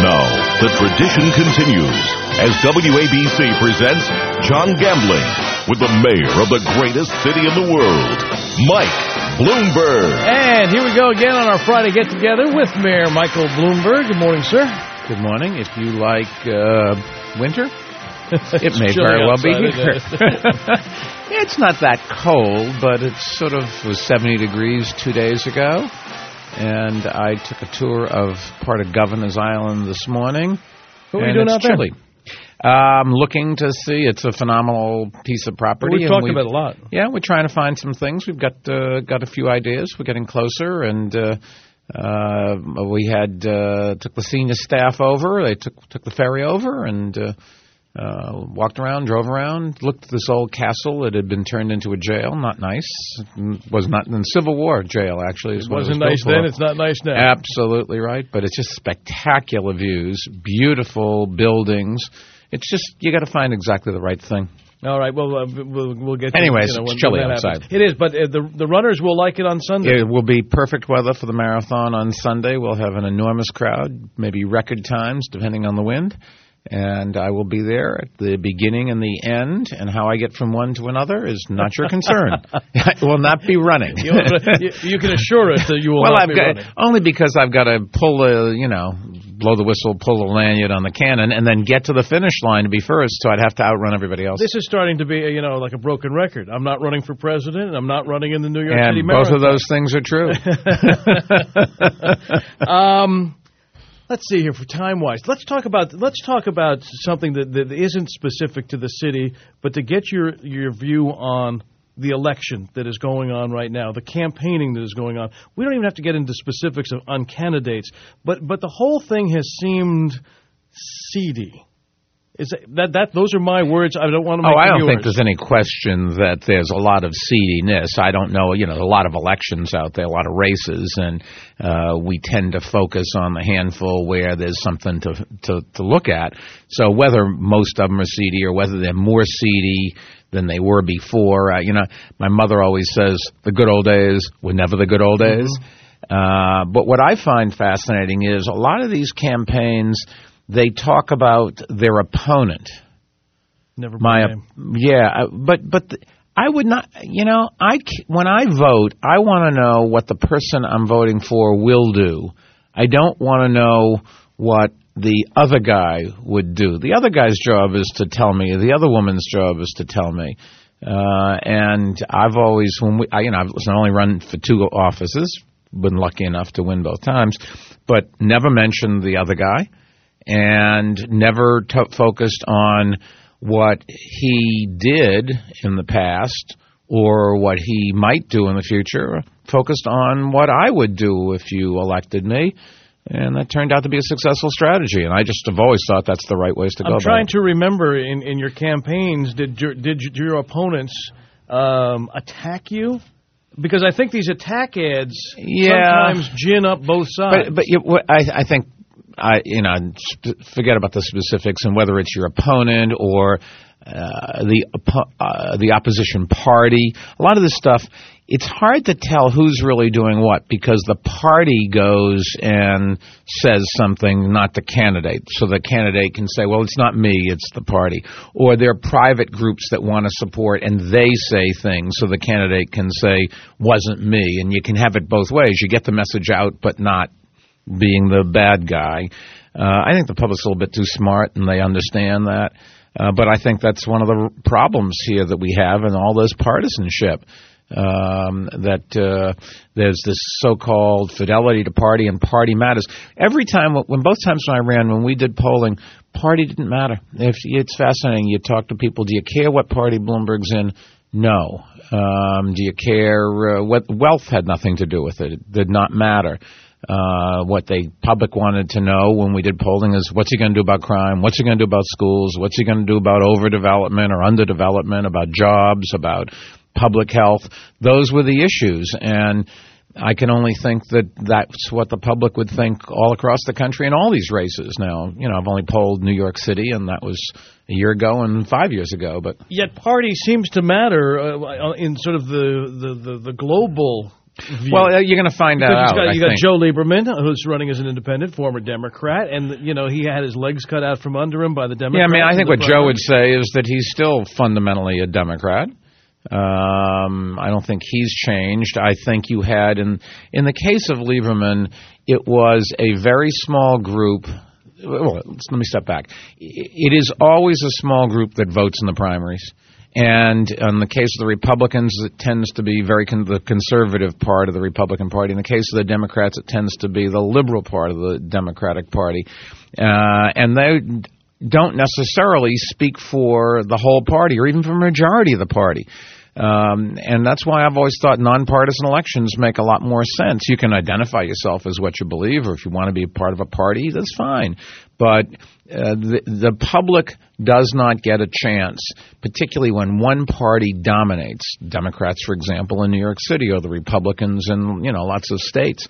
Now, the tradition continues as WABC presents John Gambling with the mayor of the greatest city in the world, Mike Bloomberg. And here we go again on our Friday get-together with Mayor Michael Bloomberg. Good morning, sir. Good morning. If you like winter, it may very well be here. It's not that cold, but it sort of was 70 degrees 2 days ago. And I took a tour of part of Governor's Island this morning. What are you doing out there? Chilly. I'm looking to see. It's a phenomenal piece of property. We've talked about it a lot. Yeah, we're trying to find some things. We've got a few ideas. We're getting closer, and we had took the senior staff over. They took the ferry over and walked around, drove around, looked at this old castle that had been turned into a jail. Not nice. It was not in the Civil War jail, actually. It wasn't nice then. It's not nice now. Absolutely right. But it's just spectacular views, beautiful buildings. It's just, you got to find exactly the right thing. All right. Well, we'll get to anyways, it's chilly outside. It is, but the runners will like it on Sunday. It will be perfect weather for the marathon on Sunday. We'll have an enormous crowd, maybe record times, depending on the wind. And I will be there at the beginning and the end, and how I get from one to another is not your concern. I will not be running. You can assure us that you will not be running. Only because I've got to pull blow the whistle, pull the lanyard on the cannon, and then get to the finish line to be first, so I'd have to outrun everybody else. This is starting to be, like a broken record. I'm not running for president, and I'm not running in the New York City Marathon. And both of those things are true. Let's see here for time-wise. Let's talk about something that isn't specific to the city, but to get your view on the election that is going on right now, the campaigning that is going on. We don't even have to get into specifics on candidates, but the whole thing has seemed seedy. Those are my words. I don't want to make I don't think there's any question that there's a lot of seediness. I don't know, a lot of elections out there, a lot of races, and we tend to focus on the handful where there's something to look at. So whether most of them are seedy or whether they're more seedy than they were before, my mother always says the good old days were never the good old days. But what I find fascinating is a lot of these campaigns, they talk about their opponent. Never mind. Yeah, but I would not. When I vote, I want to know what the person I'm voting for will do. I don't want to know what the other guy would do. The other guy's job is to tell me. The other woman's job is to tell me. And I've always, I've only run for 2 offices, been lucky enough to win both times, but never mentioned the other guy. And never focused on what he did in the past or what he might do in the future. Focused on what I would do if you elected me. And that turned out to be a successful strategy. And I just have always thought that's the right ways to go. I'm trying to remember in your campaigns, did your opponents attack you? Because I think these attack ads sometimes gin up both sides. But I think... forget about the specifics and whether it's your opponent or the opposition party. A lot of this stuff, it's hard to tell who's really doing what because the party goes and says something, not the candidate. So the candidate can say, well, it's not me, it's the party. Or there are private groups that want to support and they say things so the candidate can say, wasn't me. And you can have it both ways. You get the message out but not being the bad guy. I think the public's a little bit too smart, and they understand that. But I think that's one of the problems here that we have in all this partisanship, that there's this so-called fidelity to party and party matters. Every time, both times when I ran, when we did polling, party didn't matter. It's fascinating. You talk to people, do you care what party Bloomberg's in? No. Do you care what wealth had nothing to do with it? It did not matter. What the public wanted to know when we did polling is what's he going to do about crime, what's he going to do about schools, what's he going to do about overdevelopment or underdevelopment, about jobs, about public health. Those were the issues, and I can only think that that's what the public would think all across the country in all these races now. I've only polled New York City, and that was a year ago and 5 years ago. But yet party seems to matter in sort of the global view. Well, you're going to find that out. You got Joe Lieberman, who's running as an independent, former Democrat, and he had his legs cut out from under him by the Democrats. Yeah, I think what Joe would say is that he's still fundamentally a Democrat. I don't think he's changed. I think you had, in the case of Lieberman, it was a very small group. Well, let me step back. It is always a small group that votes in the primaries. And in the case of the Republicans, it tends to be the conservative part of the Republican Party. In the case of the Democrats, it tends to be the liberal part of the Democratic Party. And they don't necessarily speak for the whole party or even for a majority of the party. And that's why I've always thought nonpartisan elections make a lot more sense. You can identify yourself as what you believe, or if you want to be a part of a party, that's fine. But the public does not get a chance, particularly when one party dominates. Democrats, for example, in New York City, or the Republicans in lots of states.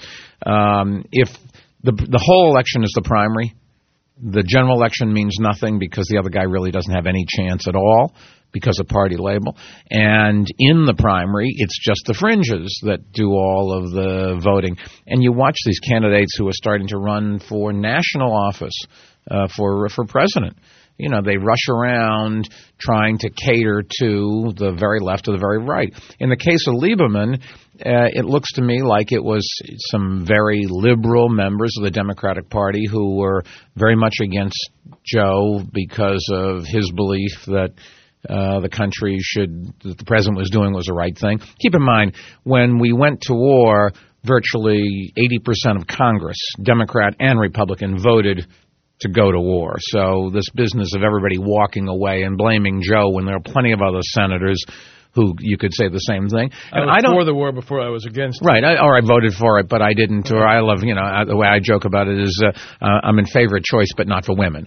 If the whole election is the primary, the general election means nothing because the other guy really doesn't have any chance at all because of party label. And in the primary, it's just the fringes that do all of the voting. And you watch these candidates who are starting to run for national office, for president. They rush around trying to cater to the very left or the very right. In the case of Lieberman, it looks to me like it was some very liberal members of the Democratic Party who were very much against Joe because of his belief that the country that the president was doing was the right thing. Keep in mind, when we went to war, virtually 80% of Congress, Democrat and Republican, voted to go to war. So this business of everybody walking away and blaming Joe when there are plenty of other senators who you could say the same thing. And I was for the war before I was against it. Right, or I voted for it, but I didn't. Or I love, the way I joke about it is I'm in favor of choice, but not for women.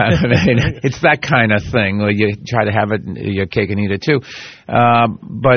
It's that kind of thing. You try to have it, your cake and eat it too. But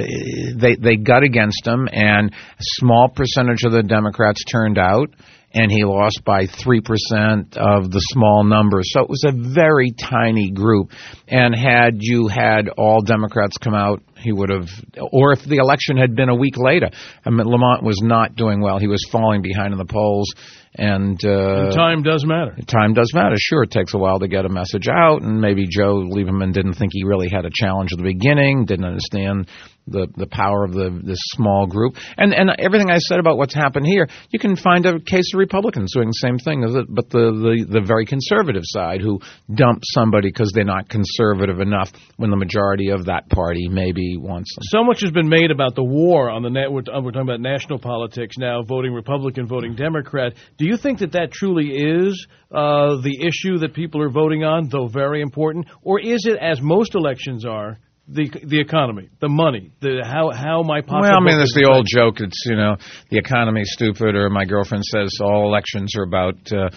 they got against him, and a small percentage of the Democrats turned out. And he lost by 3% of the small numbers. So it was a very tiny group. And had you had all Democrats come out, he would have, or if the election had been a week later. Lamont was not doing well. He was falling behind in the polls. And time does matter. Time does matter. Sure, it takes a while to get a message out. And maybe Joe Lieberman didn't think he really had a challenge at the beginning, didn't understand the power of this small group. And everything I said about what's happened here, you can find a case of Republicans doing the same thing, but the very conservative side who dump somebody because they're not conservative enough when the majority of that party maybe wants them. So much has been made about the war on the net. We're talking about national politics now, voting Republican, voting Democrat. Do you think that truly is the issue that people are voting on, though very important? Or is it, as most elections are, the economy, the money, how my pocketbook? Well, there's the old joke. It's the economy's stupid, or my girlfriend says all elections are about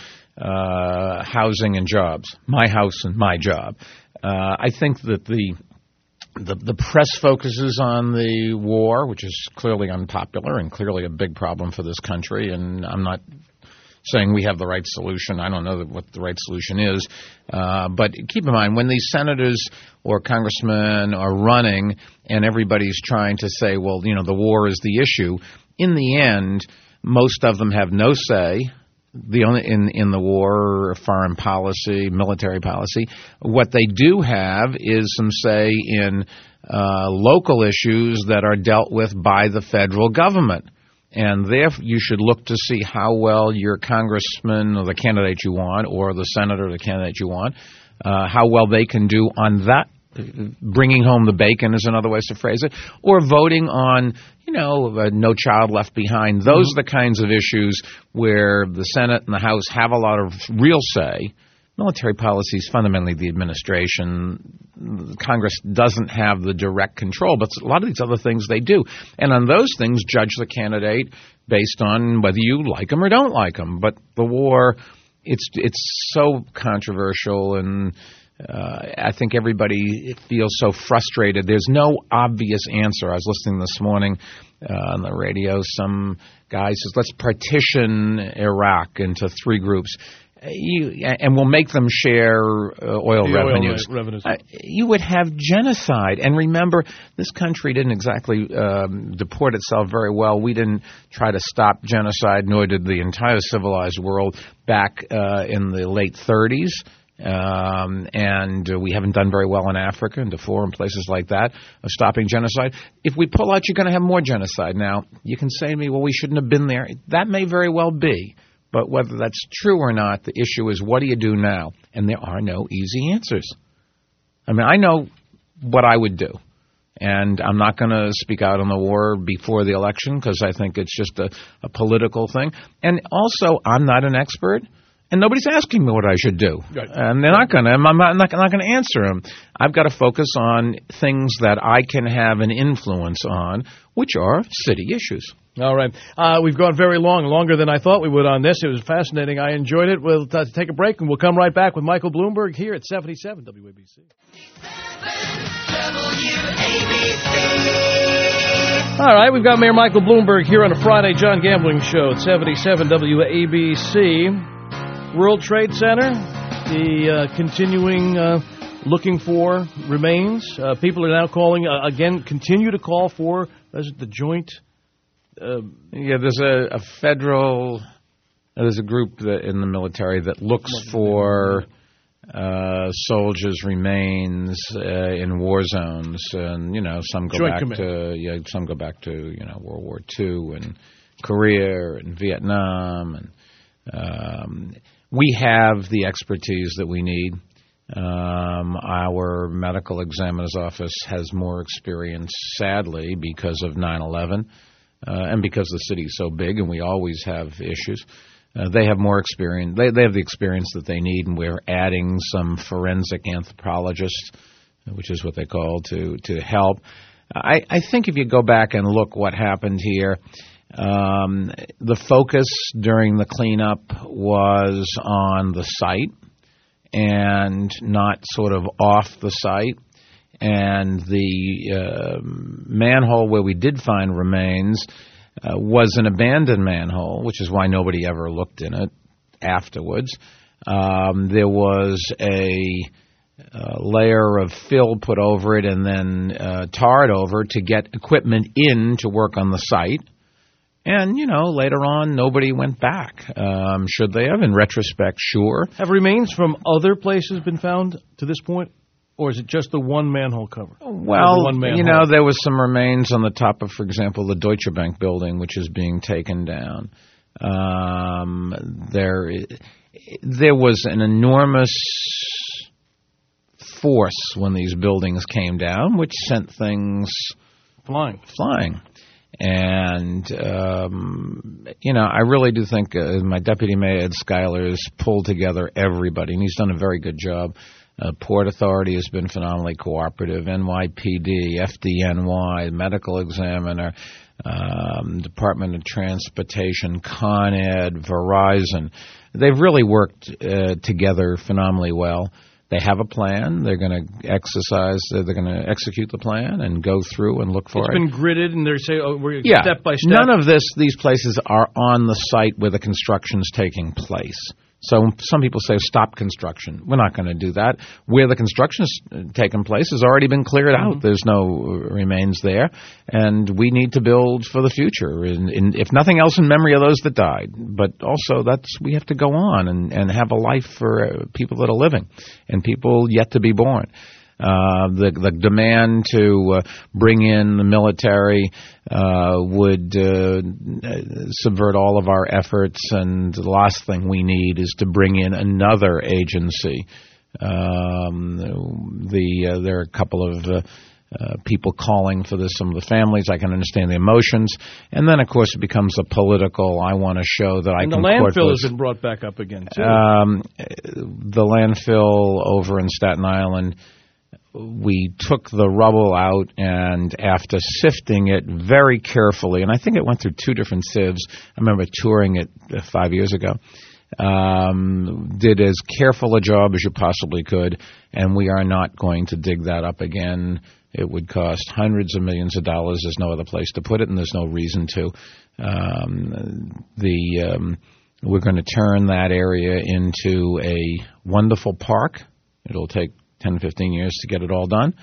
housing and jobs. My house and my job. I think that the press focuses on the war, which is clearly unpopular and clearly a big problem for this country. And I'm not saying we have the right solution. I don't know what the right solution is. But keep in mind, when these senators or congressmen are running and everybody's trying to say, well, the war is the issue, in the end, most of them have no say in the war, foreign policy, military policy. What they do have is some say in local issues that are dealt with by the federal government. And therefore, you should look to see how well your congressman or the candidate you want, or the senator or the candidate you want, how well they can do on that. Bringing home the bacon is another way to phrase it, or voting on, No Child Left Behind. Those are the kinds of issues where the Senate and the House have a lot of real say. Military policy is fundamentally the administration. Congress doesn't have the direct control, but a lot of these other things they do. And on those things, judge the candidate based on whether you like them or don't like them. But the war, it's so controversial, and I think everybody feels so frustrated. There's no obvious answer. I was listening this morning on the radio. Some guy says, let's partition Iraq into 3 groups. and we'll make them share oil revenues. You would have genocide. And remember, this country didn't exactly deport itself very well. We didn't try to stop genocide, nor did the entire civilized world back in the late 30s. And we haven't done very well in Africa and Darfur and places like that of stopping genocide. If we pull out, you're going to have more genocide. Now, you can say to me, well, we shouldn't have been there. That may very well be. But whether that's true or not, the issue is, what do you do now? And there are no easy answers. I mean, I know what I would do. And I'm not going to speak out on the war before the election because I think it's just a political thing. And also, I'm not an expert. And nobody's asking me what I should do. Right. And they're not going to. I'm not going to answer them. I've got to focus on things that I can have an influence on, which are city issues. All right. We've gone very long, longer than I thought we would on this. It was fascinating. I enjoyed it. We'll take a break, and we'll come right back with Michael Bloomberg here at 77 WABC. All right. We've got Mayor Michael Bloomberg here on a Friday John Gambling Show at 77 WABC. World Trade Center, the continuing looking for remains. People are now calling, again, continue to call for, the joint... there's a federal, there's a group in the military that looks for soldiers' remains in war zones, and some go back to World War II and Korea and Vietnam, and we have the expertise that we need. Our medical examiner's office has more experience, sadly, because of 9/11. And because the city's so big and we always have issues, they have more experience. They have the experience that they need, and we're adding some forensic anthropologists, which is what they call, to help. I think if you go back and look what happened here, the focus during the cleanup was on the site and not sort of off the site. And the manhole where we did find remains was an abandoned manhole, which is why nobody ever looked in it afterwards. There was a layer of fill put over it and then tarred over to get equipment in to work on the site. And, later on, nobody went back. Should they have? In retrospect, sure. Have remains from other places been found to this point? Or is it just the one manhole cover? Well, there was some remains on the top of, for example, the Deutsche Bank building, which is being taken down. There was an enormous force when these buildings came down, which sent things flying. And, I really do think my deputy mayor, Ed Schuyler, has pulled together everybody, and he's done a very good job. Port Authority has been phenomenally cooperative, NYPD, FDNY, Medical Examiner, Department of Transportation, Con Ed, Verizon. They've really worked together phenomenally well. They have a plan. They're going to they're going to execute the plan and go through and look for it. It's been gridded, and they're saying, we're step by step. None of these places are on the site where the construction's taking place. So some people say stop construction. We're not going to do that. Where the construction has taken place has already been cleared out. Mm-hmm. There's no remains there, and we need to build for the future. If nothing else, in memory of those that died, but also we have to go on and have a life for people that are living and people yet to be born. The demand to bring in the military would subvert all of our efforts, and the last thing we need is to bring in another agency. There are a couple of people calling for this, some of the families. I can understand the emotions. And then, of course, it becomes a political, I want to show that I can court the landfill has been brought back up again, too. The landfill over in Staten Island, we took the rubble out, and after sifting it very carefully, and I think it went through 2 different sieves. I remember touring it 5 years ago. Did as careful a job as you possibly could, and we are not going to dig that up again. It would cost hundreds of millions of dollars. There's no other place to put it, and there's no reason to. We're going to turn that area into a wonderful park. It'll take 10, 15 years to get it all done.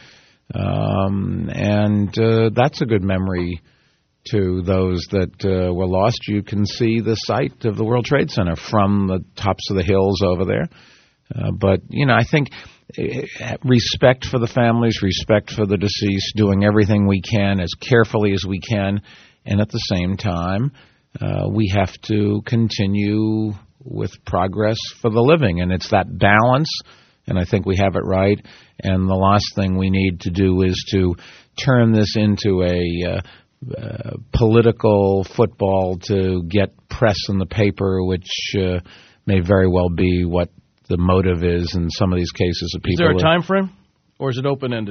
And that's a good memory to those that were lost. You can see the site of the World Trade Center from the tops of the hills over there. But, I think respect for the families, respect for the deceased, doing everything we can as carefully as we can, and at the same time, we have to continue with progress for the living. And it's that balance, and I think we have it right. And the last thing we need to do is to turn this into a political football to get press in the paper, which may very well be what the motive is in some of these cases of people. Is there a time frame, or is it open-ended?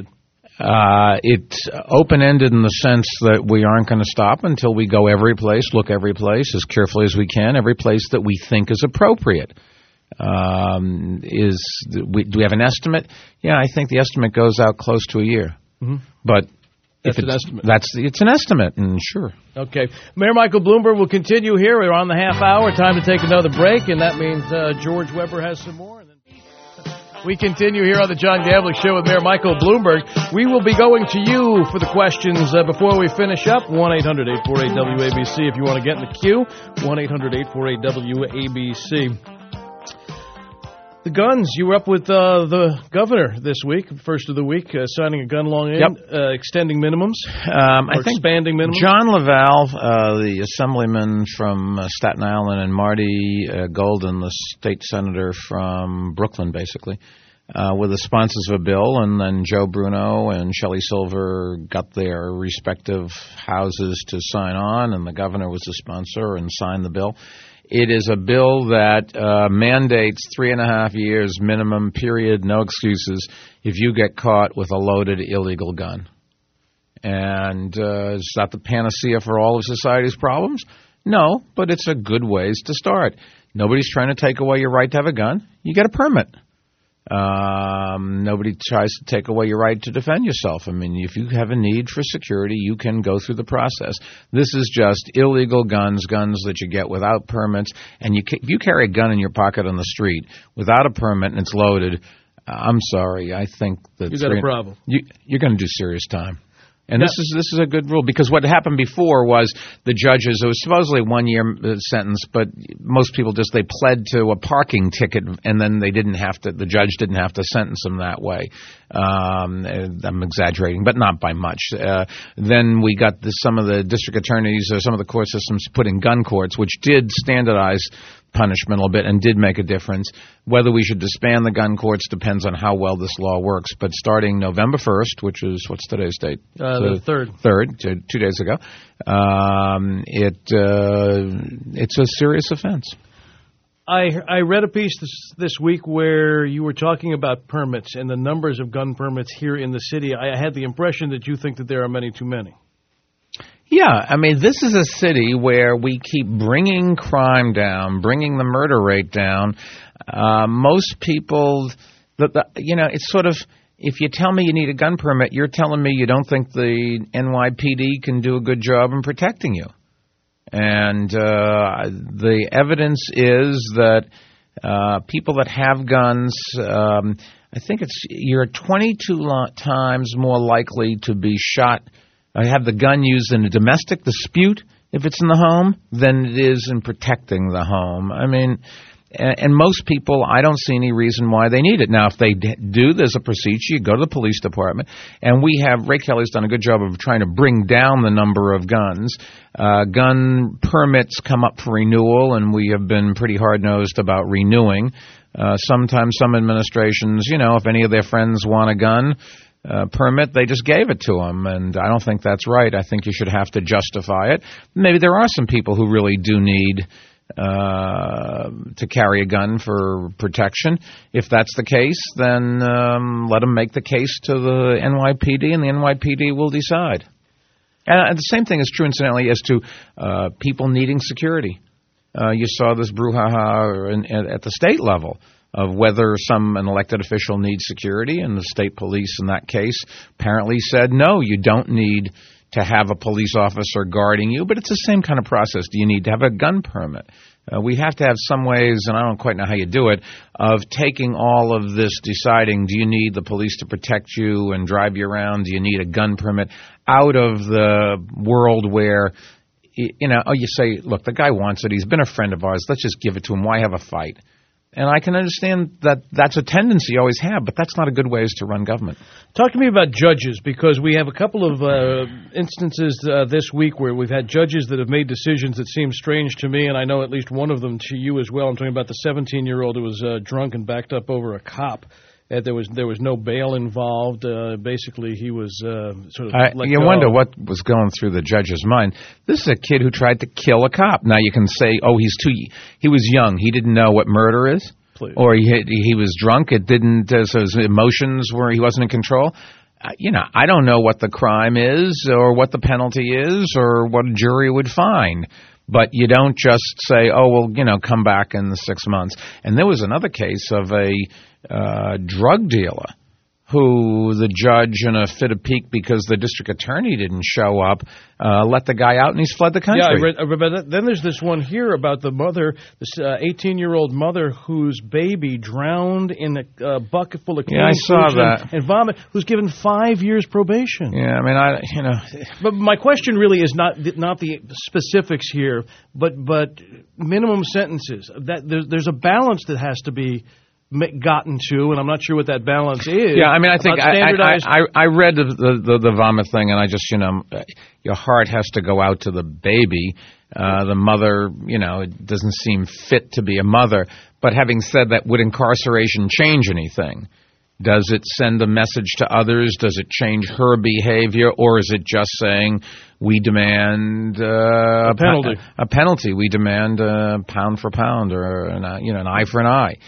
It's open-ended in the sense that we aren't going to stop until we go every place, look every place as carefully as we can, every place that we think is appropriate. Do we have an estimate? Yeah, I think the estimate goes out close to a year. Mm-hmm. But That's an estimate. It's an estimate, and sure. Okay. Mayor Michael Bloomberg will continue here. We're on the half hour. Time to take another break, and that means George Weber has some more. And then we continue here on the John Gambling Show with Mayor Michael Bloomberg. We will be going to you for the questions before we finish up. 1-800-848-WABC if you want to get in the queue. 1-800-848-WABC. The guns, you were up with the governor this week, first of the week, signing a gun law in, extending minimums, I think expanding minimums. John Laval, the assemblyman from Staten Island, and Marty Golden, the state senator from Brooklyn, basically, were the sponsors of a bill, and then Joe Bruno and Shelley Silver got their respective houses to sign on, and the governor was the sponsor and signed the bill. It is a bill that mandates 3.5 years minimum period, no excuses, if you get caught with a loaded illegal gun. And is that the panacea for all of society's problems? No, but it's a good ways to start. Nobody's trying to take away your right to have a gun. You get a permit. Nobody tries to take away your right to defend yourself. I mean, if you have a need for security, you can go through the process. This is just illegal guns that you get without permits. And if you carry a gun in your pocket on the street without a permit and it's loaded, I'm sorry, I think that you got a problem. You're going to do serious time. And this is a good rule, because what happened before was the judges, it was supposedly a 1-year sentence, but most people they pled to a parking ticket, and then the judge didn't have to sentence them that way. I'm exaggerating, but not by much. Then we got some of the district attorneys, some of the court systems put in gun courts, which did standardize punishment a little bit and did make a difference. Whether we should disband the gun courts depends on how well this law works. But starting November 1st, which is, what's today's date? The 3rd. 2 days ago. It's a serious offense. I read a piece this week where you were talking about permits and the numbers of gun permits here in the city. I had the impression that you think that there are many too many. Yeah, I mean, this is a city where we keep bringing crime down, bringing the murder rate down. Most people, it's sort of, if you tell me you need a gun permit, you're telling me you don't think the NYPD can do a good job in protecting you. And the evidence is that people that have guns, I think you're 22 times more likely to be shot, have the gun used in a domestic dispute if it's in the home than it is in protecting the home. I mean, and most people, I don't see any reason why they need it. Now, if they do, there's a procedure. You go to the police department, and Ray Kelly's done a good job of trying to bring down the number of guns. Gun permits come up for renewal, and we have been pretty hard-nosed about renewing. Sometimes some administrations, if any of their friends want a gun permit, they just gave it to them, and I don't think that's right. I think you should have to justify it. Maybe there are some people who really do need to carry a gun for protection. If that's the case, then let them make the case to the NYPD, and the NYPD will decide. And the same thing is true, incidentally, as to people needing security. You saw this brouhaha at the state level of whether an elected official needs security, and the state police in that case apparently said, no, you don't need to have a police officer guarding you, but it's the same kind of process. Do you need to have a gun permit? We have to have some ways, and I don't quite know how you do it, of taking all of this, deciding, do you need the police to protect you and drive you around? Do you need a gun permit? Out of the world where, you say, look, the guy wants it. He's been a friend of ours. Let's just give it to him. Why have a fight? And I can understand that that's a tendency you always have, but that's not a good way to run government. Talk to me about judges, because we have a couple of instances this week where we've had judges that have made decisions that seem strange to me, and I know at least one of them to you as well. I'm talking about the 17-year-old who was drunk and backed up over a cop. There was no bail involved. Basically, he was sort of let you go. wonder what was going through the judge's mind. This is a kid who tried to kill a cop. Now you can say, oh, he was young. He didn't know what murder is. Please. Or he was drunk. It didn't. So his emotions were. He wasn't in control. I don't know what the crime is, or what the penalty is, or what a jury would find. But you don't just say, oh, well, come back in 6 months. And there was another case of a drug dealer who the judge, in a fit of pique because the district attorney didn't show up, let the guy out and he's fled the country. Yeah, I read that. Then there's this one here about the mother, this 18-year-old mother whose baby drowned in a bucket full of clean I saw that. and vomit, who's given 5 years probation. Yeah, I mean, But my question really is not the specifics here, but minimum sentences. That there's a balance that has to be gotten to, and I'm not sure what that balance is. Yeah, I mean, I think standardized... I read the vomit thing, and I just, your heart has to go out to the baby. The mother, it doesn't seem fit to be a mother. But having said that, would incarceration change anything? Does it send a message to others? Does it change her behavior? Or is it just saying we demand a penalty? A penalty. We demand pound for pound, or an eye for an eye.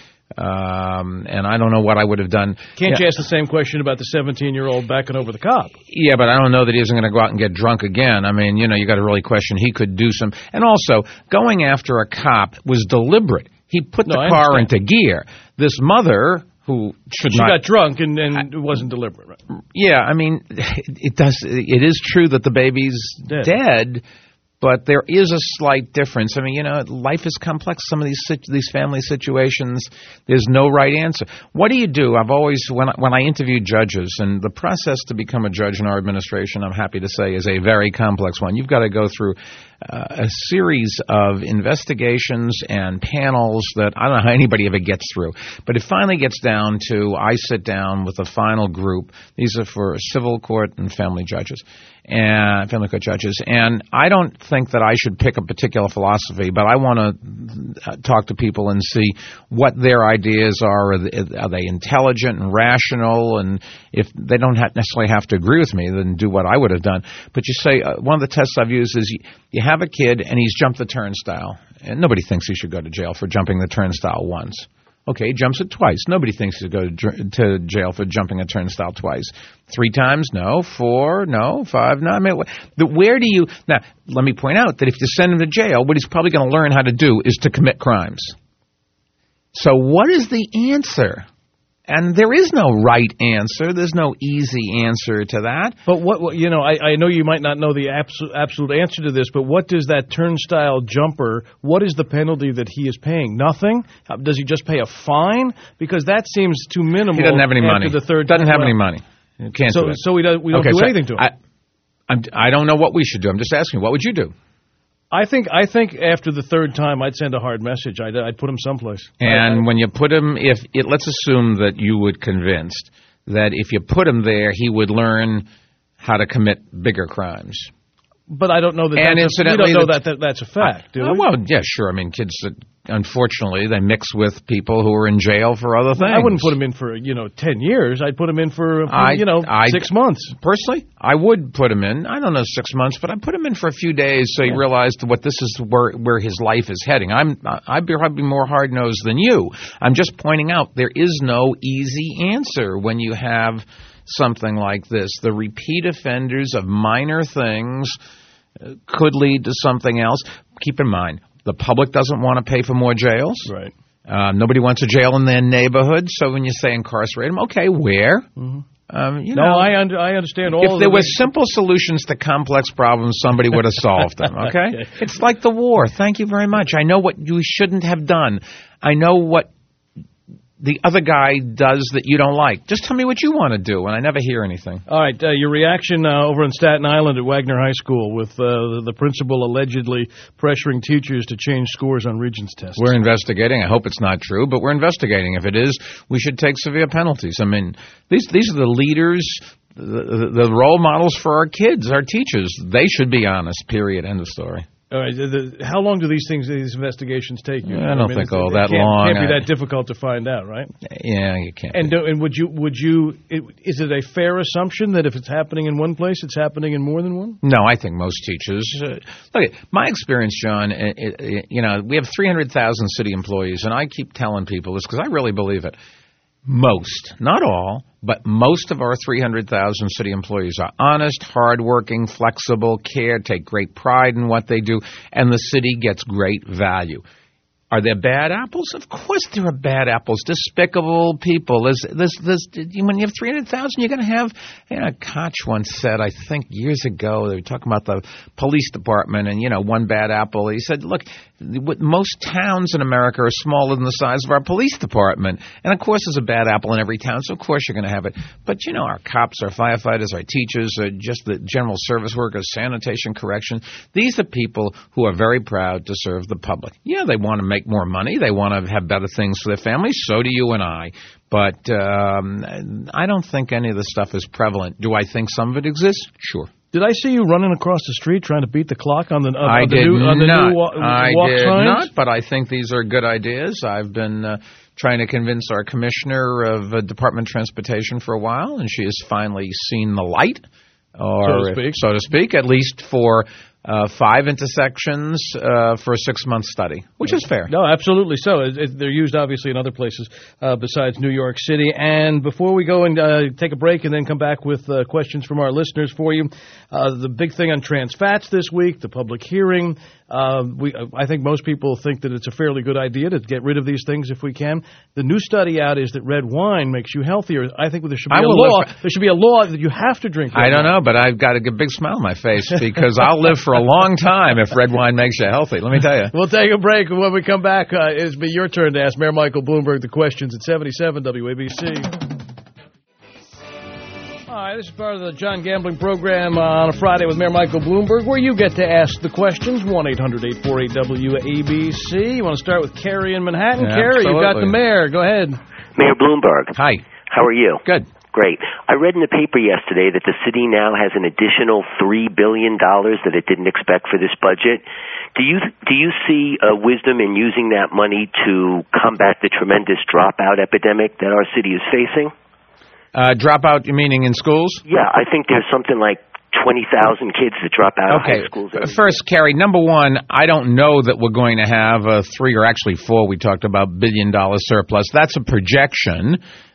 And I don't know what I would have done. Can't you ask the same question about the 17-year-old backing over the cop? Yeah, but I don't know that he isn't going to go out and get drunk again. I mean, you got to really question. He could do some. And also, going after a cop was deliberate. He put the car into gear. This mother, who she got drunk and it wasn't deliberate. Right? Yeah, I mean, it is true that the baby's dead. But there is a slight difference. I mean, life is complex. Some of these family situations, there's no right answer. What do you do? I've always, when I interview judges, and the process to become a judge in our administration, I'm happy to say, is a very complex one. You've got to go through a series of investigations and panels that I don't know how anybody ever gets through. But it finally gets down to, I sit down with a final group. These are for civil court and family judges. And family court judges, and I don't think that I should pick a particular philosophy, but I want to talk to people and see what their ideas are. Are they intelligent and rational? And if they don't necessarily have to agree with me, then do what I would have done. But you say, one of the tests I've used is you have a kid and he's jumped the turnstile, and nobody thinks he should go to jail for jumping the turnstile once. Okay, he jumps it twice. Nobody thinks he'll go to jail for jumping a turnstile twice. 3 times? No. 4? No. 5? No. I mean, where do you... Now, let me point out that if you send him to jail, what he's probably going to learn how to do is to commit crimes. So what is the answer? And there is no right answer. There's no easy answer to that. But what I know you might not know the absolute answer to this, but what does that turnstile jumper, what is the penalty that he is paying? Nothing? Does he just pay a fine? Because that seems too minimal. He doesn't have any money. The third doesn't have any money. You can't do it. So we don't do anything to him. I don't know what we should do. I'm just asking, what would you do? I think after the third time, I'd send a hard message. I'd put him someplace. And when you put him, let's assume that you were convinced that if you put him there, he would learn how to commit bigger crimes. But I don't know that. We don't know that's a fact. Do we? Well, yeah, sure. I mean, kids, unfortunately, they mix with people who are in jail for other things. I wouldn't put him in for 10 years. I'd put him in for 6 months. Personally, I would put him in. I don't know 6 months, but I'd put him in for a few days so he realized what this is where his life is heading. I'd be probably more hard nosed than you. I'm just pointing out there is no easy answer when you have something like this. The repeat offenders of minor things could lead to something else. Keep in mind, the public doesn't want to pay for more jails. Right. Nobody wants a jail in their neighborhood. So when you say incarcerate them, okay, where? Mm-hmm. I understand all. If there were simple solutions to complex problems, somebody would have solved them. Okay, it's like the war. Thank you very much. I know what you shouldn't have done. I know what the other guy does that you don't like. Just tell me what you want to do, and I never hear anything. All right, your reaction over in Staten Island at Wagner High School with the principal allegedly pressuring teachers to change scores on Regents tests. We're investigating. I hope it's not true, but we're investigating. If it is, we should take severe penalties. I mean, these are the leaders, the role models for our kids, our teachers. They should be honest, period, end of story. All right. How long do these investigations take you? I don't think that long. It can't be that difficult to find out, right? Yeah, you can't. And would you? Is it a fair assumption that if it's happening in one place, it's happening in more than one? No, I think most teachers. Look, my experience, John. We have 300,000 city employees, and I keep telling people this because I really believe it. Most, not all, but most of our 300,000 city employees are honest, hardworking, flexible, take great pride in what they do, and the city gets great value. Are there bad apples? Of course there are bad apples. Despicable people. When you have 300,000, you're going to have, Koch once said, I think years ago, they were talking about the police department and, one bad apple. He said, look, most towns in America are smaller than the size of our police department. And, of course, there's a bad apple in every town, so of course you're going to have it. But, our cops, our firefighters, our teachers, just the general service workers, sanitation, correction, these are people who are very proud to serve the public. Yeah, they want to make more money. They want to have better things for their families. So do you and I. But I don't think any of this stuff is prevalent. Do I think some of it exists? Sure. Did I see you running across the street trying to beat the clock on the new I walk did signs? Not, but I think these are good ideas. I've been trying to convince our commissioner of Department of Transportation for a while, and she has finally seen the light, so to speak, at least for 5 intersections for a 6-month study, which is fair. No, absolutely so. They're used, obviously, in other places besides New York City. And before we go and take a break and then come back with questions from our listeners for you, the big thing on trans fats this week, the public hearing, I think most people think that it's a fairly good idea to get rid of these things if we can. The new study out is that red wine makes you healthier. I think there should be a law. There should be a law that you have to drink red wine. I don't know, but I've got a big smile on my face because I'll live for a long time if red wine makes you healthy. Let me tell you. We'll take a break. When we come back, it'll be your turn to ask Mayor Michael Bloomberg the questions at 77 WABC. Hi, this is part of the John Gambling program on a Friday with Mayor Michael Bloomberg, where you get to ask the questions. 1-800-848-WABC. You want to start with Carrie in Manhattan? Yeah, Carrie, absolutely. you got the mayor. Go ahead. Mayor Bloomberg. Hi. How are you? Good. Great. I read in the paper yesterday that the city now has an additional $3 billion that it didn't expect for this budget. Do you see wisdom in using that money to combat the tremendous dropout epidemic that our city is facing? Dropout, you meaning in schools? Yeah, I think there's something like 20,000 kids that drop out of high schools. First, Carrie, number one, I don't know that we're going to have a 3 or actually 4, we talked about, $1 billion surplus. That's a projection.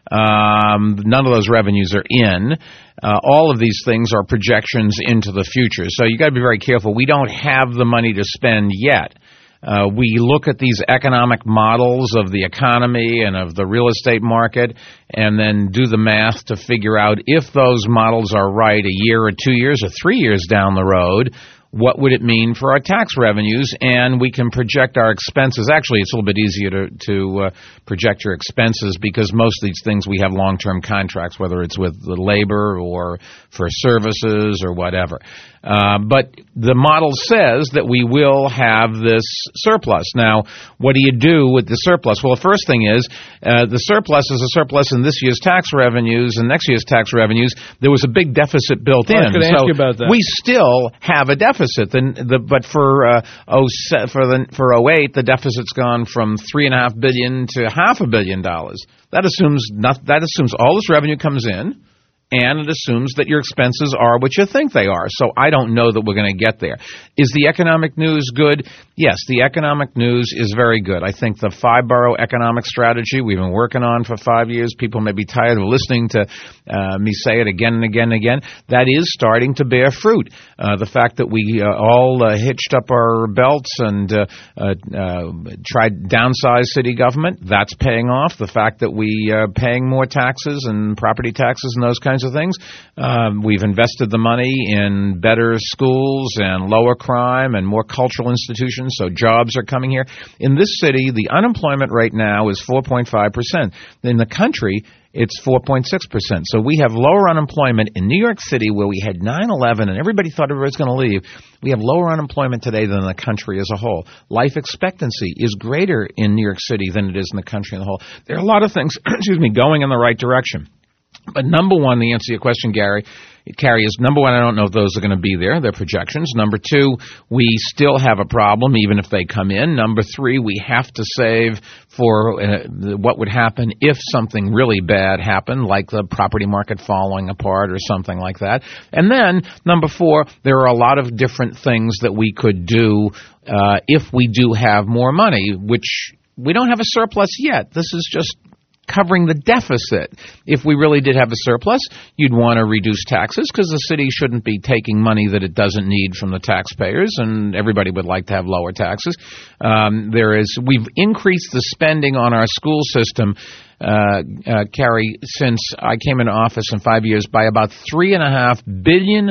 None of those revenues are in. All of these things are projections into the future. So you got to be very careful. We don't have the money to spend yet. We look at these economic models of the economy and of the real estate market and then do the math to figure out if those models are right a year or 2 years or 3 years down the road, what would it mean for our tax revenues, and we can project our expenses. Actually, it's a little bit easier to project your expenses because most of these things we have long-term contracts, whether it's with the labor or for services or whatever. But the model says that we will have this surplus. Now, what do you do with the surplus? Well, the first thing is the surplus is a surplus in this year's tax revenues and next year's tax revenues. There was a big deficit built in. I was going to ask you about that. We still have a deficit. But for 08, the deficit's gone from $3.5 billion to $500 million. That assumes all this revenue comes in, and it assumes that your expenses are what you think they are. So I don't know that we're going to get there. Is the economic news good? Yes, the economic news is very good. I think the 5-borough economic strategy we've been working on for 5 years, people may be tired of listening to me say it again and again and again, that is starting to bear fruit. The fact that we all hitched up our belts and tried downsize city government, that's paying off. The fact that we are paying more taxes and property taxes and those kinds kinds of things. We've invested the money in better schools and lower crime and more cultural institutions, so jobs are coming here. In this city, the unemployment rate now is 4.5%. In the country, it's 4.6%. So we have lower unemployment in New York City, where we had 9/11 and everybody thought everybody was going to leave. We have lower unemployment today than the country as a whole. Life expectancy is greater in New York City than it is in the country as a whole. There are a lot of things, going in the right direction. But number one, the answer to your question, Carrie, is number one, I don't know if those are going to be there. They're projections. Number two, we still have a problem even if they come in. Number three, we have to save for what would happen if something really bad happened, like the property market falling apart or something like that. And then, number four, there are a lot of different things that we could do if we do have more money, which we don't have a surplus yet. This is just covering the deficit. If we really did have a surplus, you'd want to reduce taxes because the city shouldn't be taking money that it doesn't need from the taxpayers, and everybody would like to have lower taxes. We've increased the spending on our school system, Carrie, since I came into office in 5 years by about $3.5 billion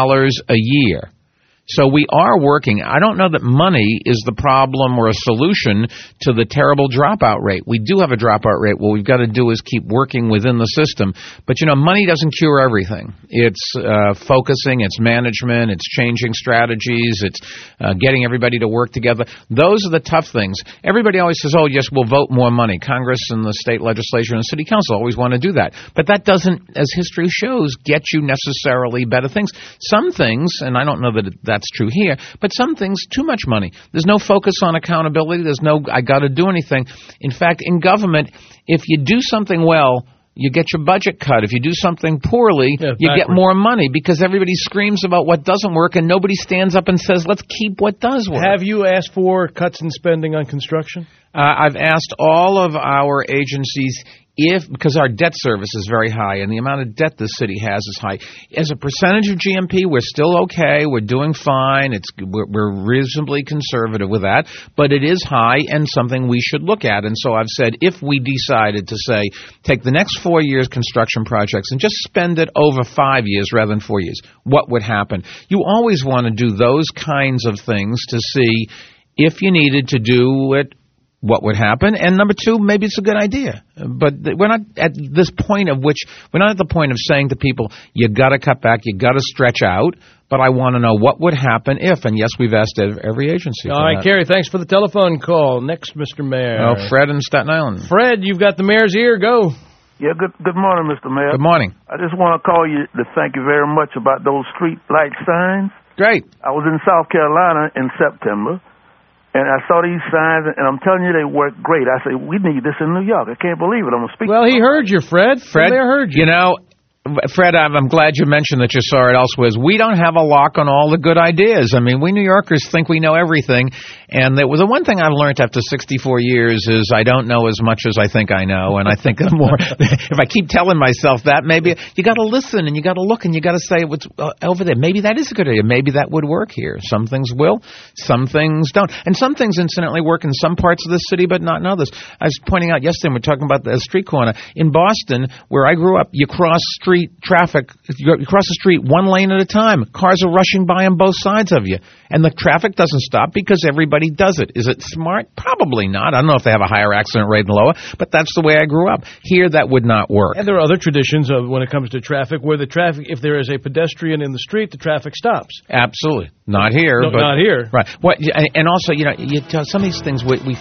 a year. So we are working. I don't know that money is the problem or a solution to the terrible dropout rate. We do have a dropout rate. What we've got to do is keep working within the system. But, money doesn't cure everything. It's focusing, it's management, it's changing strategies, it's getting everybody to work together. Those are the tough things. Everybody always says, oh, yes, we'll vote more money. Congress and the state legislature and the city council always want to do that. But that doesn't, as history shows, get you necessarily better things. Some things, and I don't know that that's true here, but some things, too much money. There's no focus on accountability. There's no, I got to do anything. In fact, in government, if you do something well, you get your budget cut. If you do something poorly, you get more money because everybody screams about what doesn't work and nobody stands up and says, let's keep what does work. Have you asked for cuts in spending on construction? I've asked all of our agencies because our debt service is very high and the amount of debt the city has is high. As a percentage of GMP, we're still okay. We're doing fine. We're reasonably conservative with that, but it is high and something we should look at. And so I've said if we decided to say take the next 4 years construction projects and just spend it over 5 years rather than 4 years, what would happen? You always want to do those kinds of things to see if you needed to do it, what would happen, and number two, maybe it's a good idea. But we're not at this point we're not at the point of saying to people, you got to cut back, you got to stretch out, but I want to know what would happen if, and yes, we've asked every agency. All right, Kerry, thanks for the telephone call. Next, Mr. Mayor. Oh, Fred in Staten Island. Fred, you've got the mayor's ear. Go. Yeah, good morning, Mr. Mayor. Good morning. I just want to call you to thank you very much about those street light signs. Great. I was in South Carolina in September, and I saw these signs, and I'm telling you, they work great. I say, we need this in New York. I can't believe it. I'm speaking. Well, he heard you, Fred. Fred, heard you. Fred, I'm glad you mentioned that you saw it elsewhere. We don't have a lock on all the good ideas. I mean, we New Yorkers think we know everything. And the one thing I've learned after 64 years is I don't know as much as I think I know. And I think more, if I keep telling myself that, maybe you got to listen and you got to look and you got to say what's over there. Maybe that is a good idea. Maybe that would work here. Some things will, some things don't. And some things, incidentally, work in some parts of the city, but not in others. I was pointing out yesterday, we're talking about the street corner. In Boston, where I grew up, you cross traffic, you cross the street one lane at a time. Cars are rushing by on both sides of you. And the traffic doesn't stop because everybody does it. Is it smart? Probably not. I don't know if they have a higher accident rate than lower, but that's the way I grew up. Here, that would not work. And there are other traditions when it comes to traffic where if there is a pedestrian in the street, the traffic stops. Absolutely. Not here. No, not here. Right. And also, some of these things,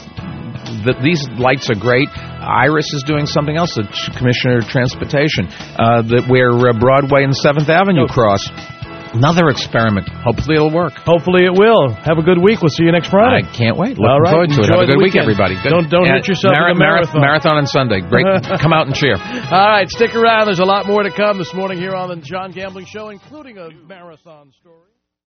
these lights are great. Iris is doing something else, the Commissioner of Transportation, where Broadway and 7th Avenue cross. Another experiment. Hopefully it'll work. Hopefully it will. Have a good week. We'll see you next Friday. I can't wait. Looking forward to it. Have a good week, everybody. Good. Don't hurt yourself in the marathon. Marathon on Sunday. Great. Come out and cheer. All right, stick around. There's a lot more to come this morning here on the John Gambling Show, including a marathon story.